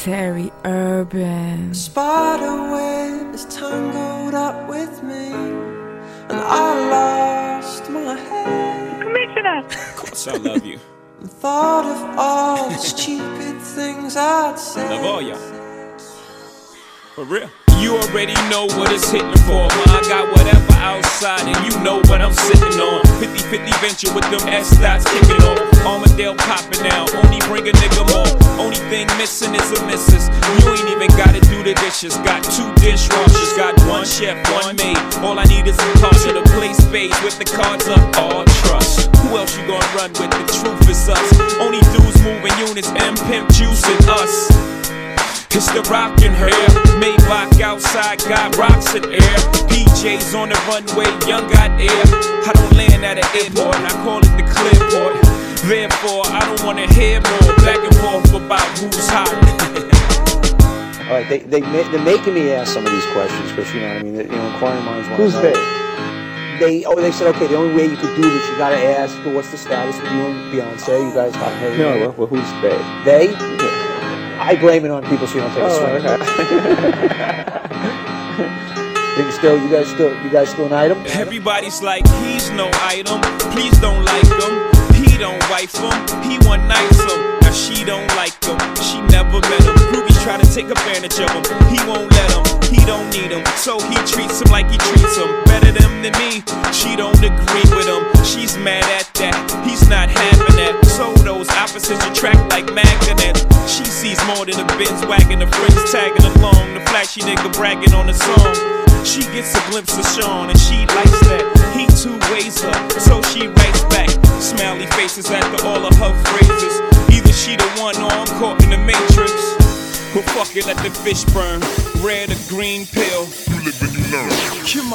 Terry Urban. Spider web is tangled up with me, and I lost my head. Commissioner! Of course I love you. And thought of all the stupid things I'd said. Love all y'all. For real. You already know what it's hitting for. I got whatever outside and you know what I'm sitting on. 50-50 venture with them S-dots kicking on. Armadale popping now, only bring a nigga more. Only thing missing is a missus. You ain't even gotta do the dishes. Got 2 dishwashers, got 1 chef, 1 maid. All I need is a car to the place space with the cards up, all trust. Who else you gonna run with? The truth is us. Only dudes moving units, M Pimp Juice and us. It's the rockin' hair, Maybach outside, got rocks in air. DJs on the runway, young got air. I don't land at an airport, I call it the clearport. Therefore, I don't wanna hear more back and forth about who's hot. All right, they're making me ask some of these questions because you know what I mean. Inquiring minds want to know. Who's they? They said okay. The only way you could do this, you gotta ask what's the status with you and Beyonce. You guys got married. No, well, who's they? They? Yeah. I blame it on people so you don't take a swing. Okay. You guys still an item? Everybody's like, he's no item. Please don't like him. He don't wife him. He one nights him. Now she don't like him. She never met him. Ruby's try to take advantage of him. He won't let him. He don't need him. So he treats him like he treats him. Better than me. She don't agree with him. She's mad at that. He's not having that. So those opposites attract like magnets. She sees more than a Benz wagon. The friends tagging along. The flashy nigga bragging on the song. She gets a glimpse of Sean and she likes that. He two-ways her, so she writes back. Smiley faces after all of her phrases. Either she the one or I'm caught in the matrix. Well, fuck it, let the fish burn. Red or green pill. You live and you learn.